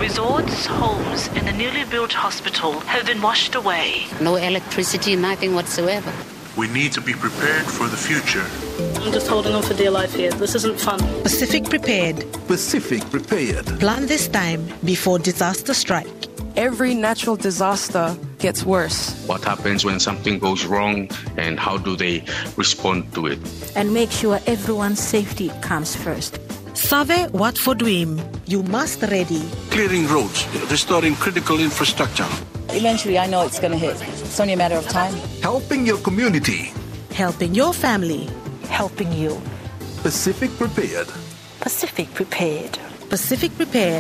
Resorts, homes and a newly built hospital have been washed away. No electricity, nothing whatsoever. We need to be prepared for the future. I'm just holding on for dear life here. This isn't fun. Pacific Prepared. Pacific Prepared. Plan this time before disaster strike. Every natural disaster gets worse. What happens when something goes wrong and how do they respond to it? And make sure everyone's safety comes first. Save Watford Wim. You must ready. Clearing roads, restoring critical infrastructure. Eventually, I know it's going to hit. It's only a matter of time. Helping your community. Helping your family. Helping you. Pacific Prepared. Pacific Prepared. Pacific Prepared.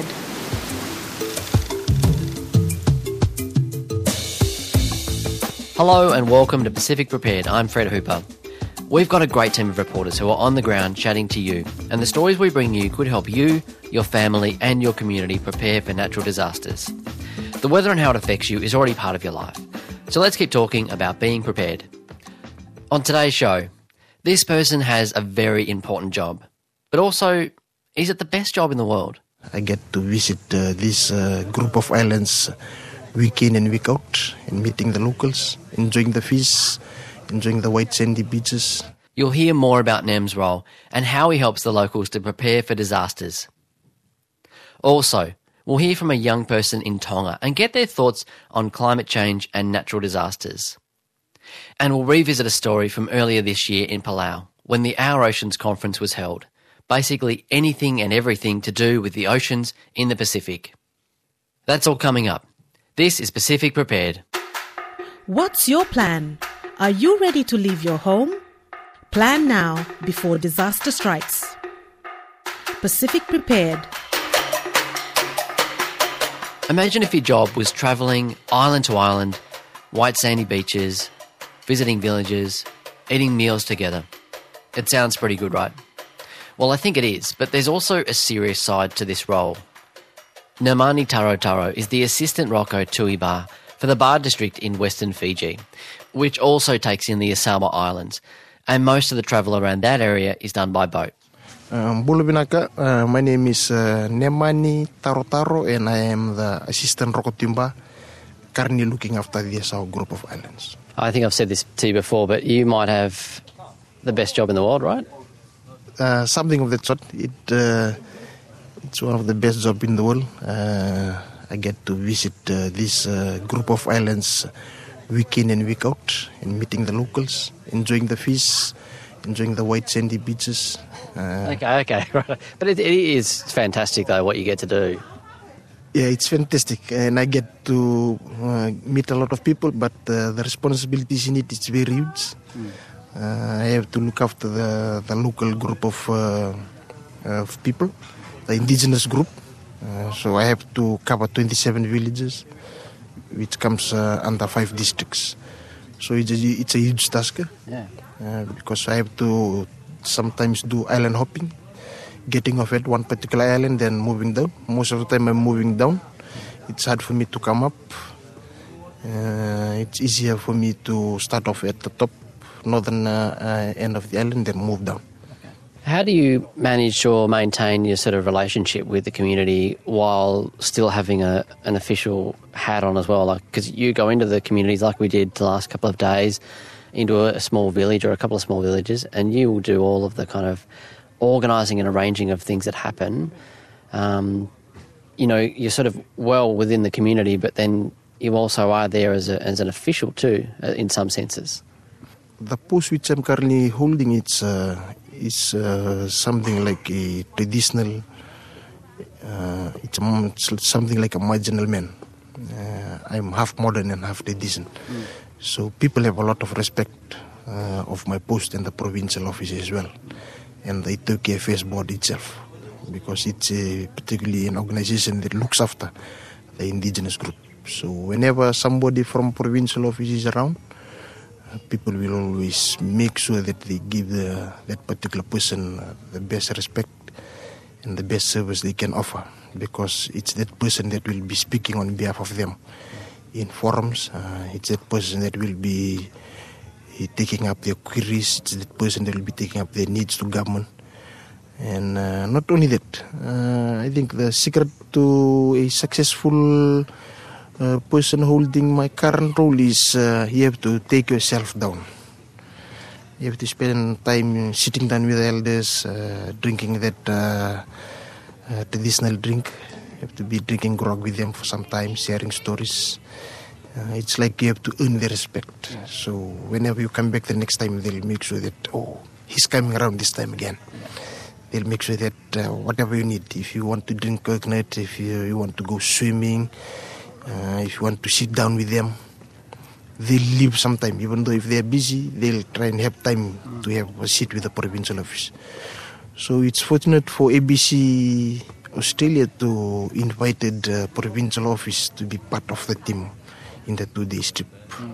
Hello and welcome to Pacific Prepared. I'm Fred Hooper. We've got a great team of reporters who are on the ground chatting to you, and the stories we bring you could help you, your family and your community prepare for natural disasters. The weather and how it affects you is already part of your life, so let's keep talking about being prepared. On today's show, this person has a very important job, but also, is it the best job in the world? I get to visit this group of islands week in and week out, and meeting the locals, enjoying the fish, enjoying the white sandy beaches. You'll hear more about Nem's role and how he helps the locals to prepare for disasters. Also, we'll hear from a young person in Tonga and get their thoughts on climate change and natural disasters. And we'll revisit a story from earlier this year in Palau, when the Our Oceans Conference was held. Basically anything and everything to do with the oceans in the Pacific. That's all coming up. This is Pacific Prepared. What's your plan? Are you ready to leave your home? Plan now before disaster strikes. Pacific Prepared. Imagine if your job was travelling island to island, white sandy beaches, visiting villages, eating meals together. It sounds pretty good, right? Well, I think it is, but there's also a serious side to this role. Nemani Taro Taro is the assistant Roko Tui Bar for the Bar district in Western Fiji, which also takes in the Osawa Islands, and most of the travel around that area is done by boat. Bulu Binaka, my name is Nemani Taro Taro, and I am the assistant Roko Tui Bar, currently looking after the Osawa group of islands. I think I've said this to you before, but you might have the best job in the world, right? Something of that sort. It's one of the best jobs in the world. I get to visit this group of islands week in and week out, and meeting the locals, enjoying the fish, enjoying the white sandy beaches. Okay, right. But it is fantastic, though, what you get to do. Yeah, it's fantastic, and I get to meet a lot of people, but the responsibilities in it is very huge. I have to look after the local group of people, the indigenous group. So I have to cover 27 villages, which comes under 5 districts. So it's a huge task. Yeah. Because I have to sometimes do island hopping, getting off at one particular island, then moving down. Most of the time I'm moving down. It's hard for me to come up. It's easier for me to start off at the top, northern end of the island, then move down. How do you manage or maintain your sort of relationship with the community while still having an official hat on as well? Like, because you go into the communities like we did the last couple of days, into a small village or a couple of small villages, and you will do all of the kind of organising and arranging of things that happen. You're sort of well within the community, but then you also are there as an official too, in some senses. The post which I'm currently holding, it's something like a traditional, it's something like a marginal man. I'm half modern and half tradition. So people have a lot of respect of my post and the provincial office as well, and the Itoke Affairs Board itself, because it's particularly an organization that looks after the indigenous group. So whenever somebody from provincial office is around, people will always make sure that they give that particular person the best respect and the best service they can offer, because it's that person that will be speaking on behalf of them in forums. It's that person that will be taking up their queries. It's that person that will be taking up their needs to government. And not only that, I think the secret to a successful person holding my current role is you have to take yourself down. You have to spend time sitting down with the elders, drinking that traditional drink. You have to be drinking grog with them for some time, sharing stories. It's like you have to earn their respect. So whenever you come back the next time, they'll make sure that, he's coming around this time again. They'll make sure that whatever you need, if you want to drink coconut, if you want to go swimming, if you want to sit down with them, they'll leave some time. Even though if they're busy, they'll try and have time to have a seat with the provincial office. So it's fortunate for ABC Australia to invited the provincial office to be part of the team in the 2-day trip.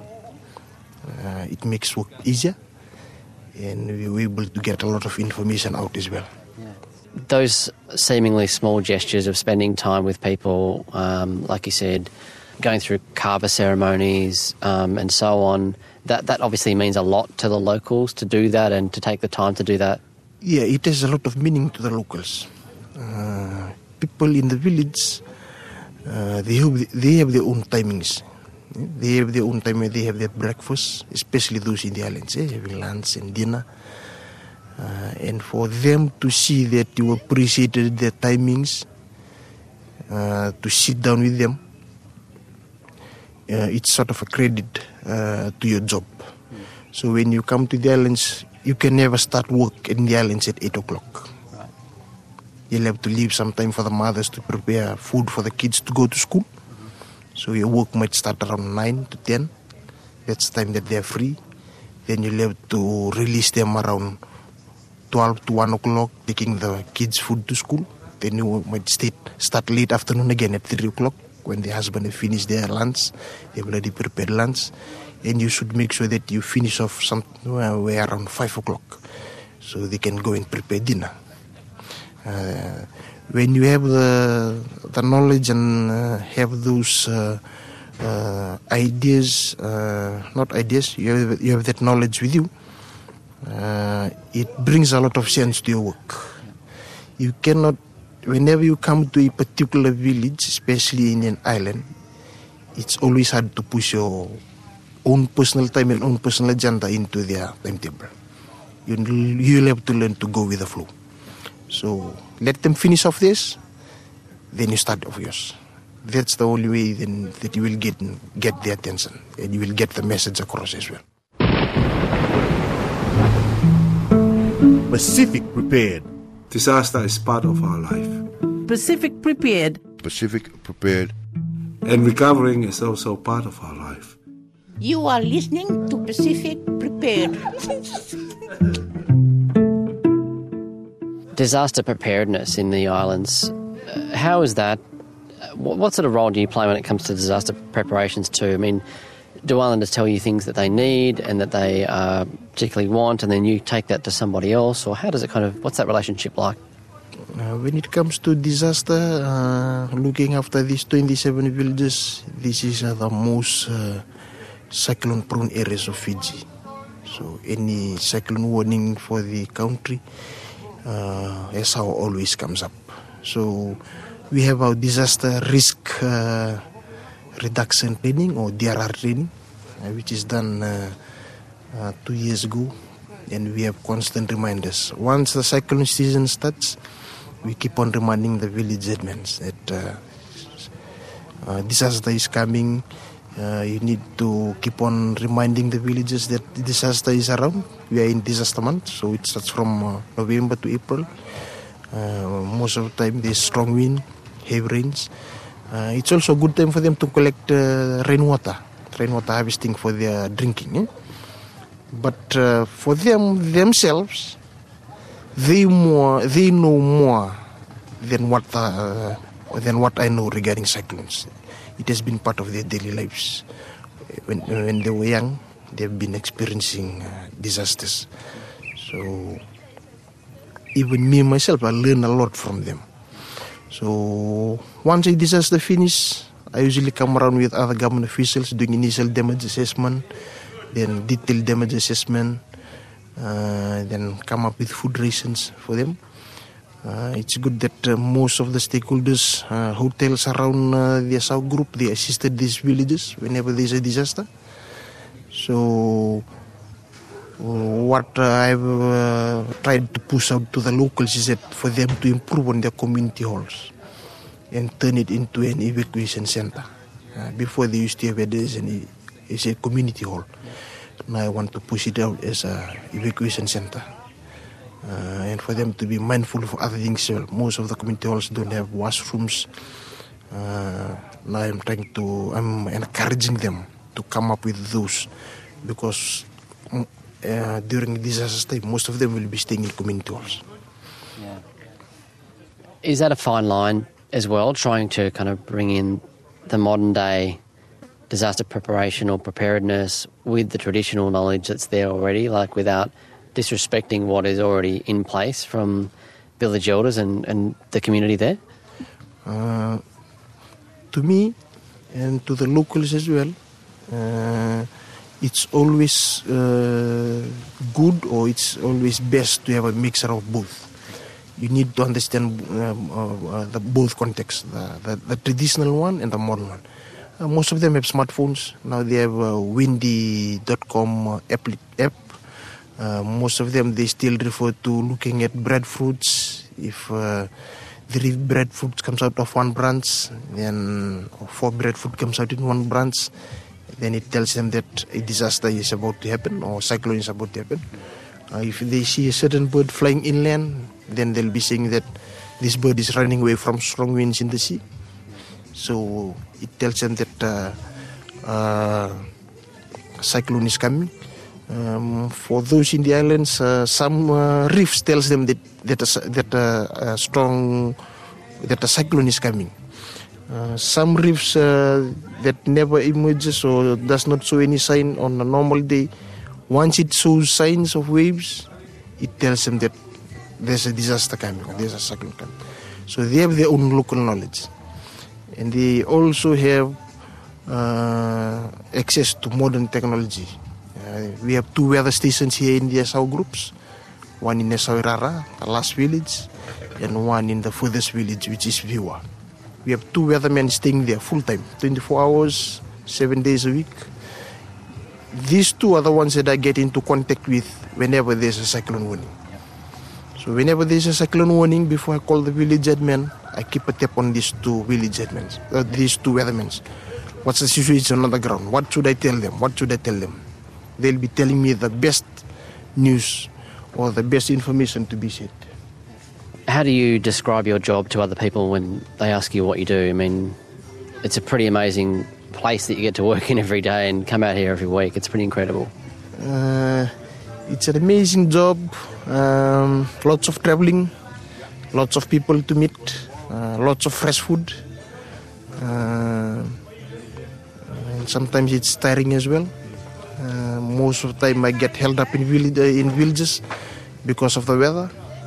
It makes work easier, and we were able to get a lot of information out as well. Those seemingly small gestures of spending time with people, like you said, going through kava ceremonies and so on, that obviously means a lot to the locals to do that and to take the time to do that. Yeah, it has a lot of meaning to the locals. People in the village, they have their own timings. They have their own time when they have their breakfast, especially those in the islands, having lunch and dinner. And for them to see that you appreciated their timings, to sit down with them, it's sort of a credit to your job. So when you come to the islands, you can never start work in the islands at 8 o'clock. Right. You'll have to leave some time for the mothers to prepare food for the kids to go to school. So your work might start around 9 to 10. That's the time that they're free. Then you'll have to release them around 12 to 1 o'clock, taking the kids' food to school. Then you might start late afternoon again at 3 o'clock when the husband has finished their lunch. They've already prepared lunch. And you should make sure that you finish off somewhere around 5 o'clock so they can go and prepare dinner. When you have the knowledge and have those ideas, not ideas, you have that knowledge with you, it brings a lot of sense to your work. You cannot, whenever you come to a particular village, especially in an island, it's always hard to push your own personal time and own personal agenda into their timetable. You'll have to learn to go with the flow. So let them finish off this, then you start off yours. That's the only way then that you will get their attention and you will get the message across as well. Pacific Prepared. Disaster is part of our life. Pacific Prepared. Pacific Prepared. And recovering is also part of our life. You are listening to Pacific Prepared. Disaster preparedness in the islands, how is that? What sort of role do you play when it comes to disaster preparations too? I mean, do islanders tell you things that they need and that they particularly want, and then you take that to somebody else? Or how does it what's that relationship like? When it comes to disaster, looking after these 27 villages, this is the most cyclone-prone areas of Fiji. So any cyclone warning for the country, that's how always comes up. So we have our disaster risk reduction training, or DRR training, which is done 2 years ago, and we have constant reminders. Once the cyclone season starts, we keep on reminding the village admins that disaster is coming. You need to keep on reminding the villagers that disaster is around. We are in disaster month, so it starts from November to April. Most of the time there's strong wind, heavy rains. It's also a good time for them to collect rainwater harvesting for their drinking. But for themselves, they know more than what I know regarding cyclones. It has been part of their daily lives. When they were young, they've been experiencing disasters. So even me myself, I learned a lot from them. So once a disaster finishes, I usually come around with other government officials doing initial damage assessment, then detailed damage assessment, then come up with food rations for them. It's good that most of the stakeholders, hotels around the South Group, they assisted these villages whenever there's a disaster. So what I've tried to push out to the locals is that for them to improve on their community halls and turn it into an evacuation center. Before they used to have it as a community hall. Now I want to push it out as an evacuation center. And for them to be mindful of other things. Most of the community halls don't have washrooms. Now I'm encouraging them to come up with those, because during disaster time, most of them will be staying in community halls. Yeah. Is that a fine line as well, trying to kind of bring in the modern day disaster preparation or preparedness with the traditional knowledge that's there already, like without disrespecting what is already in place from village elders and the community there? To me and to the locals as well, it's always good, or it's always best to have a mixture of both. You need to understand the both contexts, the traditional one and the modern one. Most of them have smartphones. Now they have windy.com app. Most of them, they still refer to looking at breadfruits. If the breadfruit comes out of one branch, then 4 breadfruit comes out in one branch, then it tells them that a disaster is about to happen or cyclone is about to happen. If they see a certain bird flying inland, then they'll be saying that this bird is running away from strong winds in the sea. So it tells them that cyclone is coming. For those in the islands, some reefs tells them that a cyclone is coming. Some reefs that never emerges or does not show any sign on a normal day, once it shows signs of waves, it tells them that there's a disaster coming or there's a cyclone coming. So they have their own local knowledge. And they also have access to modern technology. We have 2 weather stations here in the Esau groups, one in Esau Irara, the last village, and one in the furthest village, which is Viwa. We have 2 weathermen staying there full time, 24 hours, 7 days a week. These 2 are the ones that I get into contact with whenever there's a cyclone warning. So whenever there's a cyclone warning, before I call the village headman, I keep a tap on these 2 village headmen, these 2 weathermen. What's the situation on the ground? What should I tell them? What should I tell them? They'll be telling me the best news or the best information to be said. How do you describe your job to other people when they ask you what you do? I mean, it's a pretty amazing place that you get to work in every day and come out here every week. It's pretty incredible. It's an amazing job. Lots of traveling, lots of people to meet, lots of fresh food. And sometimes it's tiring as well. Most of the time I get held up in villages because of the weather.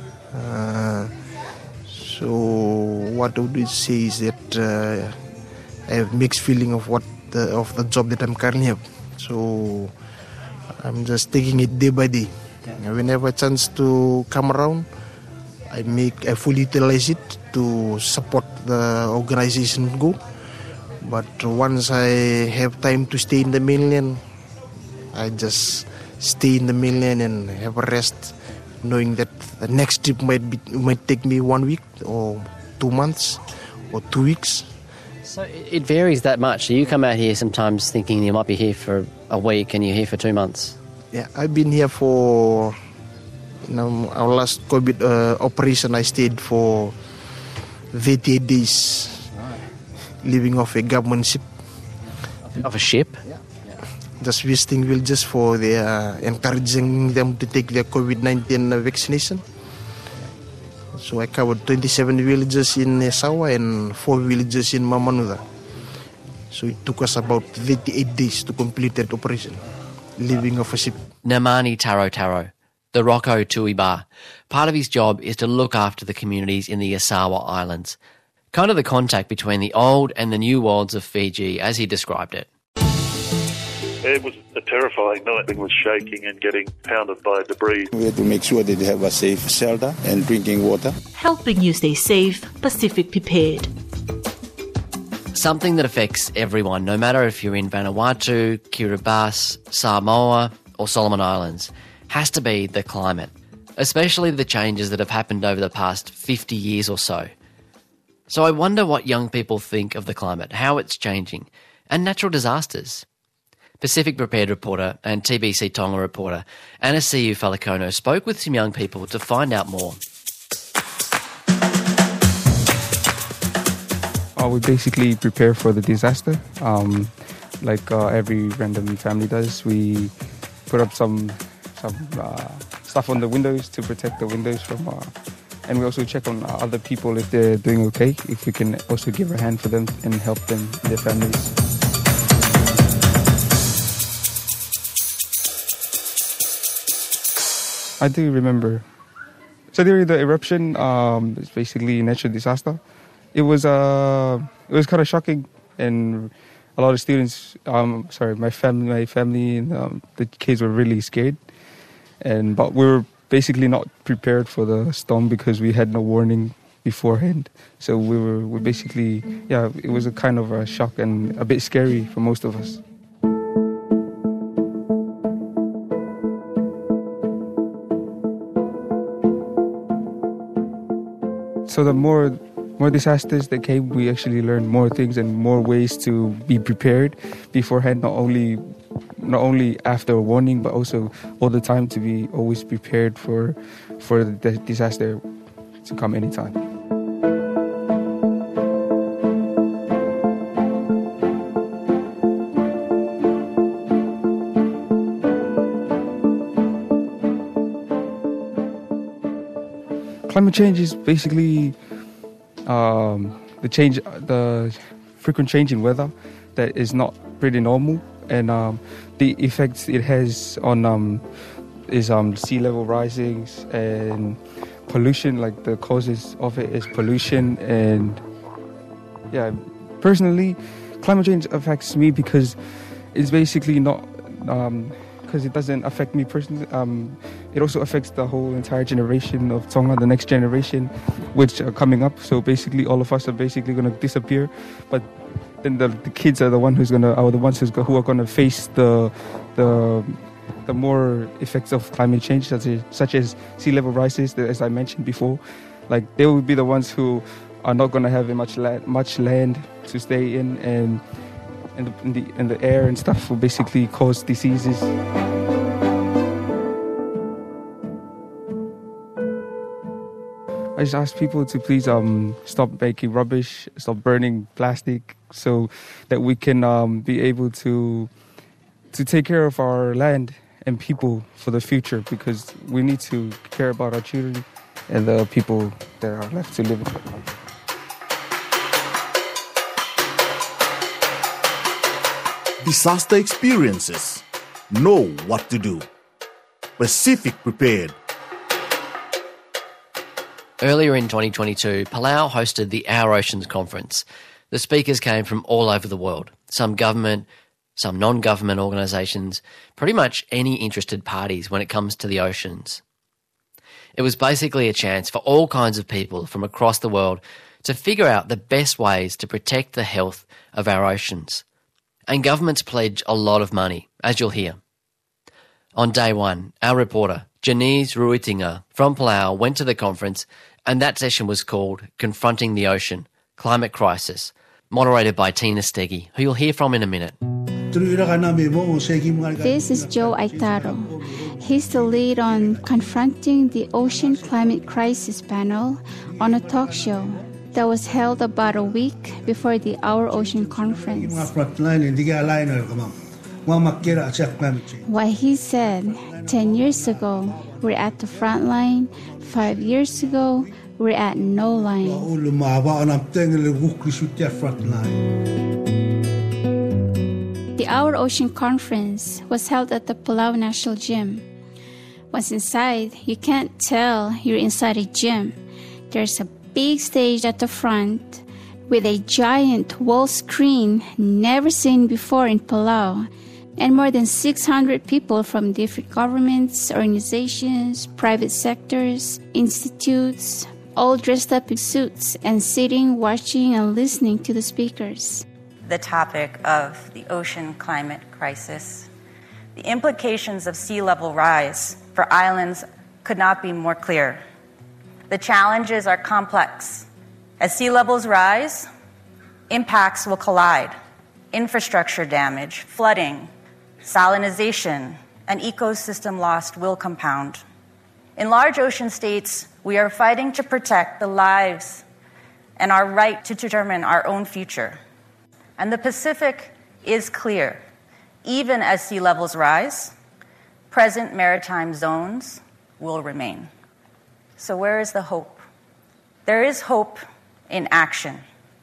So what I would say is that I have mixed feeling of the job that I'm currently have. So I'm just taking it day by day. Whenever a chance to come around, I fully utilize it to support the organization go. But once I have time to stay in the mainland, I just stay in the mainland and have a rest, knowing that the next trip might take me 1 week or 2 months or 2 weeks. So it varies that much. So you come out here sometimes thinking you might be here for a week and you're here for 2 months. Yeah, I've been here for our last COVID operation. I stayed for 38 days, living off a government ship. Off a ship? Yeah. Just visiting villages for encouraging them to take their COVID-19 vaccination. So I covered 27 villages in Esau and 4 villages in Mamanuda. So it took us about 38 days to complete that operation, living off a ship. Namani Taro Taro, the Rocco Tuiba. Part of his job is to look after the communities in the Asawa Islands. Kind of the contact between the old and the new worlds of Fiji, as he described it. It was a terrifying night. It was shaking and getting pounded by debris. We had to make sure that they have a safe shelter and drinking water. Helping you stay safe, Pacific Prepared. Something that affects everyone, no matter if you're in Vanuatu, Kiribati, Samoa or Solomon Islands, has to be the climate, especially the changes that have happened over the past 50 years or so. So I wonder what young people think of the climate, how it's changing, and natural disasters. Pacific Prepared reporter and TBC Tonga reporter Anna Siu Falakono spoke with some young people to find out more. We basically prepare for the disaster, like every random family does. We put up some stuff on the windows to protect the windows from... and we also check on other people if they're doing okay, if we can also give a hand for them and help them and their families. I do remember. So during the eruption, it's basically a natural disaster. It was kind of shocking, and a lot of students, my family and the kids were really scared. But we were basically not prepared for the storm because we had no warning beforehand. So we basically, it was a kind of a shock and a bit scary for most of us. So the more disasters that came, we actually learned more things and more ways to be prepared beforehand, not only after a warning, but also all the time to be always prepared for the disaster to come anytime. Climate change is basically the frequent change in weather that is not pretty normal, and the effects it has on is sea level rising and pollution. Like the causes of it is pollution, and personally, climate change affects me because it's basically not because it doesn't affect me personally. It also affects the whole entire generation of Tonga, the next generation, which are coming up. So basically, all of us are basically going to disappear. But then the kids are the ones who are going to face the more effects of climate change, such as sea level rises, as I mentioned before. Like they will be the ones who are not going to have much land to stay in, and the air and stuff will basically cause diseases. I just ask people to please stop making rubbish, stop burning plastic, so that we can be able to take care of our land and people for the future, because we need to care about our children and the people that are left to live in the country. Disaster experiences. Know what to do. Pacific Prepared. Earlier in 2022, Palau hosted the Our Oceans Conference. The speakers came from all over the world, some government, some non-government organisations, pretty much any interested parties when it comes to the oceans. It was basically a chance for all kinds of people from across the world to figure out the best ways to protect the health of our oceans. And governments pledge a lot of money, as you'll hear. On day one, our reporter, Janice Ruitinga from Palau, went to the conference, and that session was called Confronting the Ocean, Climate Crisis, moderated by Tina Steggy, who you'll hear from in a minute. This is Joe Aitaro. He's the lead on Confronting the Ocean Climate Crisis panel on a talk show that was held about a week before the Our Ocean Conference. What he said, 10 years ago, we're at the front line. 5 years ago, we're at no line. The Our Ocean Conference was held at the Palau National Gym. Once inside, you can't tell you're inside a gym. There's a big stage at the front with a giant wall screen never seen before in Palau. and more than 600 people from different governments, organizations, private sectors, institutes, all dressed up in suits and sitting, watching, and listening to the speakers. The topic of the ocean climate crisis. The implications of sea level rise for islands could not be more clear. The challenges are complex. As sea levels rise, impacts will collide. Infrastructure damage, flooding, salinization, and ecosystem loss will compound. In large ocean states, we are fighting to protect the lives and our right to determine our own future. And the Pacific is clear. Even as sea levels rise, present maritime zones will remain. So where is the hope? There is hope in action.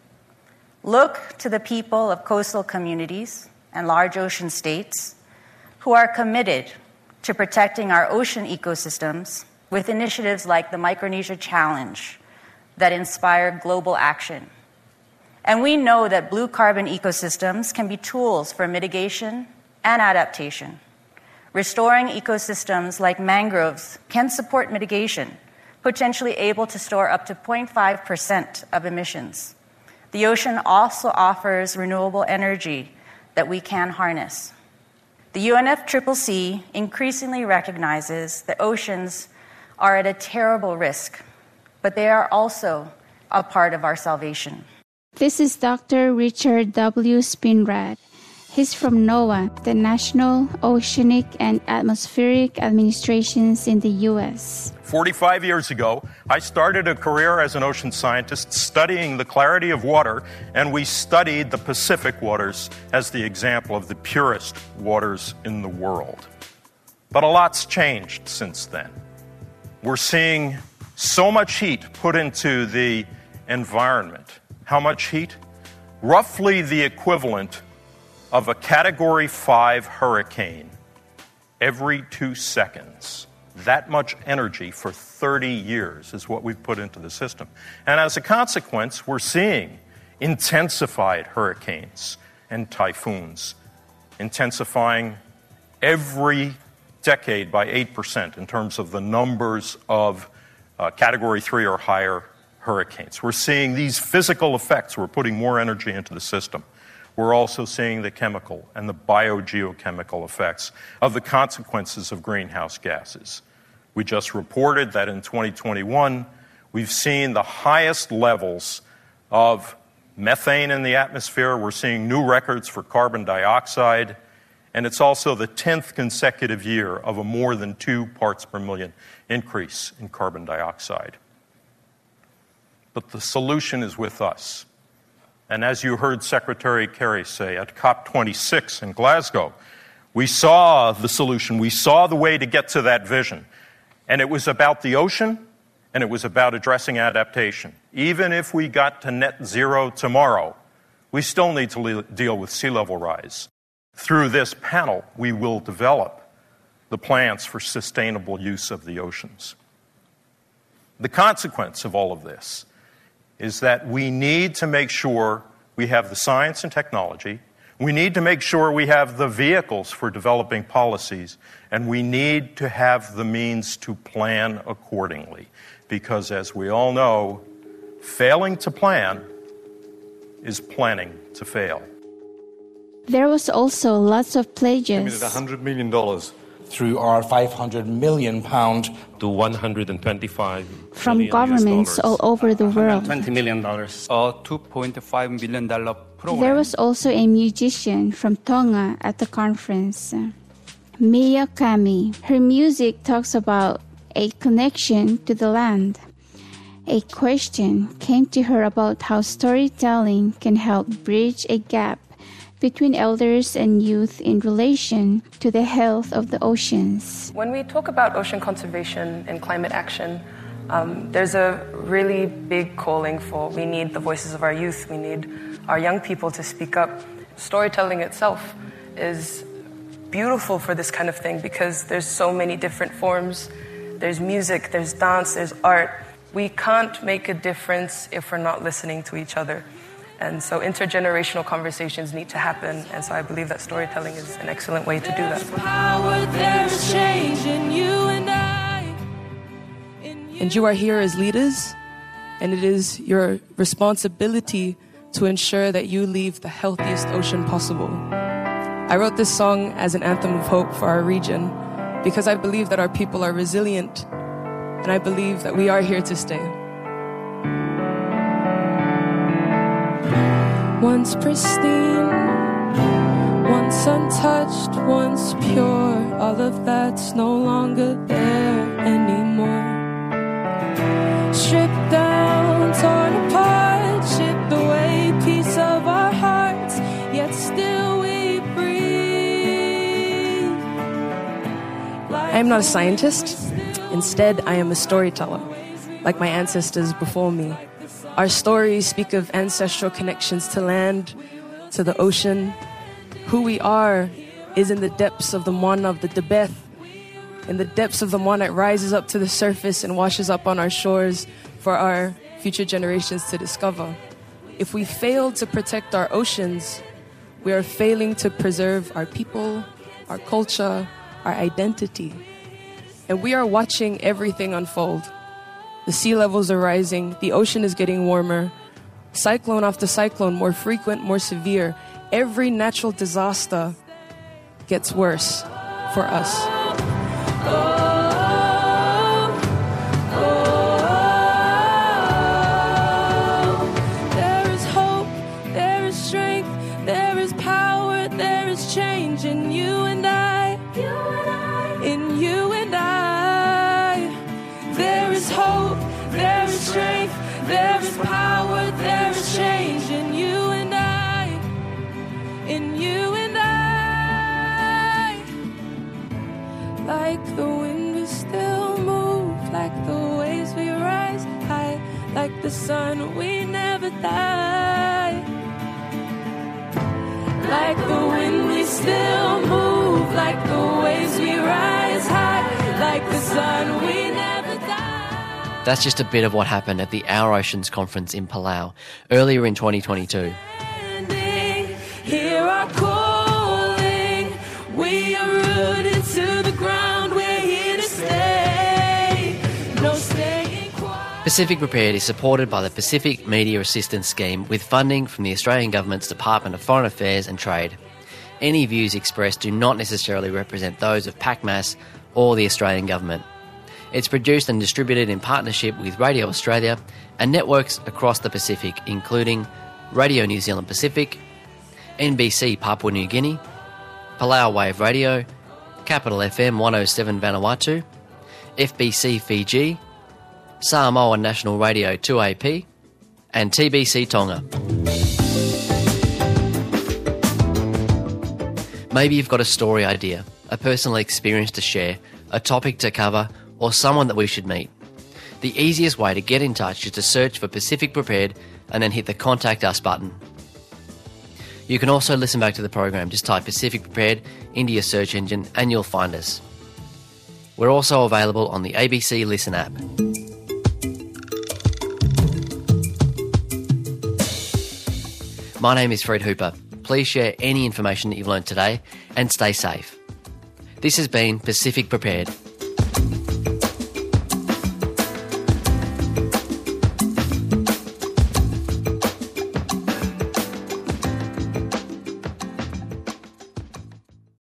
Look to the people of coastal communities and large ocean states who are committed to protecting our ocean ecosystems with initiatives like the Micronesia Challenge that inspire global action. And we know that blue carbon ecosystems can be tools for mitigation and adaptation. Restoring ecosystems like mangroves can support mitigation, potentially able to store up to 0.5% of emissions. The ocean also offers renewable energy that we can harness. The UNFCCC increasingly recognizes that oceans are at a terrible risk, but they are also a part of our salvation. This is Dr. Richard W. Spinrad. He's from NOAA, the National Oceanic and Atmospheric Administrations in the U.S. 45 years ago, I started a career as an ocean scientist studying the clarity of water, and we studied the Pacific waters as the example of the purest waters in the world. But a lot's changed since then. We're seeing so much heat put into the environment. How much heat? Roughly the equivalent of a Category 5 hurricane every 2 seconds. That much energy for 30 years is what we've put into the system. And as a consequence, we're seeing intensified hurricanes and typhoons, intensifying every decade by 8% in terms of the numbers of Category 3 or higher hurricanes. We're seeing these physical effects. We're putting more energy into the system. We're also seeing the chemical and the biogeochemical effects of the consequences of greenhouse gases. We just reported that in 2021, we've seen the highest levels of methane in the atmosphere. We're seeing new records for carbon dioxide. And it's also the 10th consecutive year of a more than 2 parts per million increase in carbon dioxide. But the solution is with us. And as you heard Secretary Kerry say at COP26 in Glasgow, we saw the solution. We saw the way to get to that vision. And it was about the ocean, and it was about addressing adaptation. Even if we got to net zero tomorrow, we still need to deal with sea level rise. Through this panel, we will develop the plans for sustainable use of the oceans. The consequence of all of this is that we need to make sure we have the science and technology, we need to make sure we have the vehicles for developing policies, and we need to have the means to plan accordingly. Because as we all know, failing to plan is planning to fail. There was also lots of pledges. $100 million through our £500 million to $125 from governments all over the world. $20 million. $2.5 billion program. There was also a musician from Tonga at the conference, Mia Kami. Her music talks about a connection to the land. A question came to her about how storytelling can help bridge a gap between elders and youth in relation to the health of the oceans. When we talk about ocean conservation and climate action, there's a really big calling for we need the voices of our youth, we need our young people to speak up. Storytelling itself is beautiful for this kind of thing because there's so many different forms. There's music, there's dance, there's art. We can't make a difference if we're not listening to each other. And so intergenerational conversations need to happen. And so I believe that storytelling is an excellent way to do that. There's change in you and I. And you are here as leaders, and it is your responsibility to ensure that you leave the healthiest ocean possible. I wrote this song as an anthem of hope for our region because I believe that our people are resilient, and I believe that we are here to stay. Once pristine, once untouched, once pure, all of that's no longer there anymore. Stripped down, torn apart, chipped away piece of our hearts, yet still we breathe. I am not a scientist. Instead, I am a storyteller, like my ancestors before me. Our stories speak of ancestral connections to land, to the ocean. Who we are is in the depths of the Moana of the Tibet. In the depths of the Moana, it rises up to the surface and washes up on our shores for our future generations to discover. If we fail to protect our oceans, we are failing to preserve our people, our culture, our identity. And we are watching everything unfold. The sea levels are rising, the ocean is getting warmer, cyclone after cyclone, more frequent, more severe. Every natural disaster gets worse for us. There is hope, there is strength, there is power, there is change in you and I. In you and I. There is hope, there is strength, there is power, there is change in you and I. In you and I. Like the wind we still move, like the waves we rise high, like the sun we never die. Like the wind we still move, like the waves we rise high, like the sun we never die. That's just a bit of what happened at the Our Oceans Conference in Palau earlier in 2022. Hear our calling, we are rooted to the ground, we're here to stay, no staying quiet. Pacific Prepared is supported by the Pacific Media Assistance Scheme with funding from the Australian Government's Department of Foreign Affairs and Trade. Any views expressed do not necessarily represent those of PACMAS or the Australian Government. It's produced and distributed in partnership with Radio Australia and networks across the Pacific, including Radio New Zealand Pacific, NBC Papua New Guinea, Palau Wave Radio, Capital FM 107 Vanuatu, FBC Fiji, Samoa National Radio 2AP, and TBC Tonga. Maybe you've got a story idea, a personal experience to share, a topic to cover, or someone that we should meet. The easiest way to get in touch is to search for Pacific Prepared and then hit the Contact Us button. You can also listen back to the program. Just type Pacific Prepared into your search engine and you'll find us. We're also available on the ABC Listen app. My name is Fred Hooper. Please share any information that you've learned today and stay safe. This has been Pacific Prepared.